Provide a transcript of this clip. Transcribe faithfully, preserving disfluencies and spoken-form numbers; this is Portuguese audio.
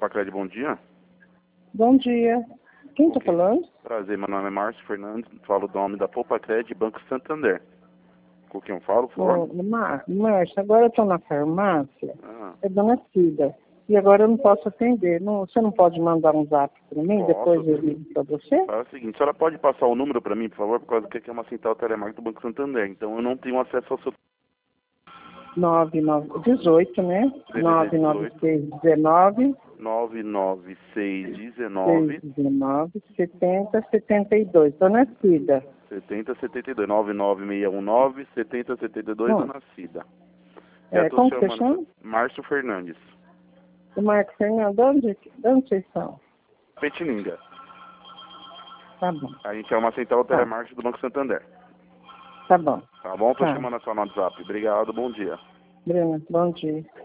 Popacred, bom dia. Bom dia. Quem está falando? Prazer, meu nome é Márcio Fernandes, falo do nome da Popacred Banco Santander. Com quem eu falo, por favor? Ô, Mar- Márcio, agora eu estou na farmácia, Ah, é Dona Cida, e agora eu não posso atender. Não, você não pode mandar um zap para mim, Posso. depois eu ligo para você? é o seguinte, a senhora pode passar o número para mim, por favor, por causa que aqui é uma central telemarketing do Banco Santander, então eu não tenho acesso ao seu nove nove dezoito, né? D D D nove nove seis dezenove, nove nove seis seis dezenove dezenove, setenta setenta e dois. Dona Cida. setenta setenta e dois, nove nove seis um nove setenta setenta e dois, Bom, Dona Cida. é, Eu tô como que você chamando chama? Márcio Fernandes, O Marco Fernando, de onde, de onde vocês são? Petininga. Tá bom, A gente é uma central tá, telemarketing do Banco Santander. tá bom. Tá bom? Tô Tá, chamando a sua no WhatsApp. Obrigado, bom dia. Bruna, bom dia.